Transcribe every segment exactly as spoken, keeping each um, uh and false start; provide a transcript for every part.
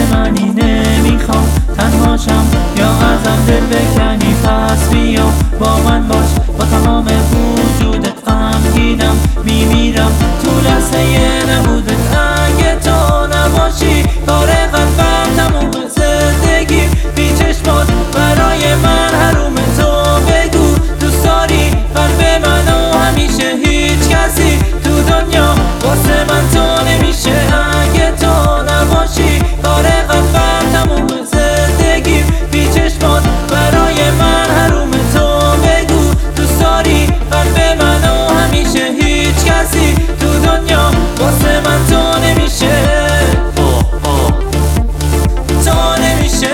منی نمیخوام تنهاشم یا ازم دل بکنی، پس بیا با من باش، با تمام وجودت غمگینم میمیرم تو لحظه نبودت. اگه تو نباشی کار قلبم تموم، زندگی بی چشمات برای من حروم. تو بگو دوست داری قلب منو همیشه، هیچ کسی تو دنیا واسه من تو نمیشه. اگه تو نباشی کار قلبم تموم، زندگی بی چشمات برای من حروم. تو بگو دوست داری قلب منو همیشه، هیچ کسی تو دنیا واسه من تو نمیشه. تو نمیشه،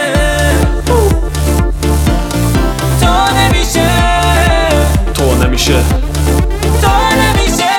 تو نمیشه، تو نمیشه، تو نمیشه.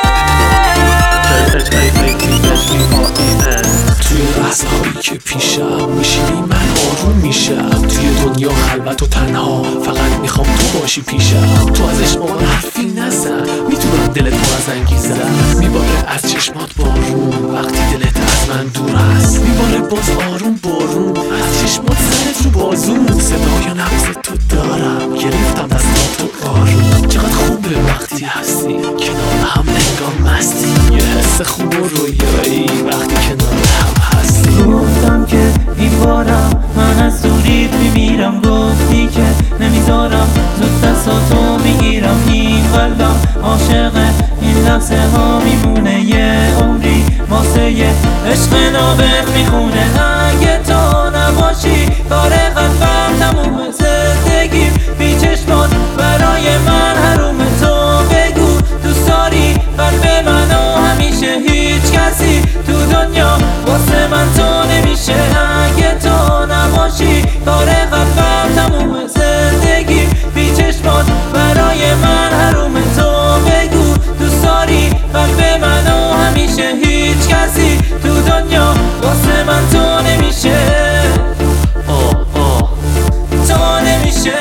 توی لحظه هایی که پیشم میشینی من آروم میشم. توی دنیا خلوت و تنها فقط میخوام تو باشی پیشم. تو ازش با من حرفی نزن، میتونم دلت پر از انگیزه. میباره از چشمات بارون وقتی دلت از من دور هست، میباره باز آروم بارون از چشمات سرت رو بازون. صدای نبض تو دارم گرفتم دستات تو آروم. چقدر خوبه وقتی هستی کنار هم انگار مستی، یه حس خوب و رویایی وقتی کنار هم هستی. گفتم که این بارم من از دوریت میمیرم، گفتی که نمیذارم زود دستاتو میگیرم. این قلبم عاشق این لحظه ها میمونه، یه عمری واسه یه عشق نابغ میخونه. اگه تو نباشی کار قلبم تموم، زندگی بی چشمات برای من حروم. تو بگو دوست داری قلب منو همیشه، هیچ کسی تو دنیا واسه من تو نمیشه. اگه تو نباشی کار قلبم تموم، زندگی بی چشمات برای من حروم. تو بگو دوست داری قلب منو همیشه، هیچ کسی تو دنیا واسه من تو نمیشه. آه آه تو نمیشه،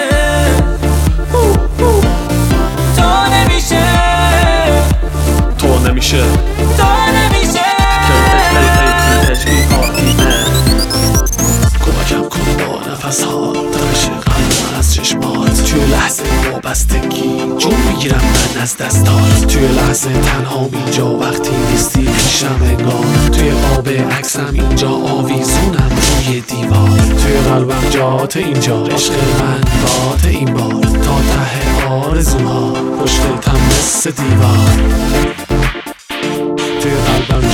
تو نمیشه، تو نمیشه، تو نمیشه. کمکم کن با نفس ها ترش قلب از چشمات. توی لحظه وابستگی جون میگیرم من از دستات. توی لحظه تنها اینجا وقتی نیستی پیشم انگار. توی آب عکسم اینجا آویزونم روی دیوار. توی قلبم جات اینجا عشق من بات این بار. تا ته آرزوها پشتتم مثل دیوار. توی قلبم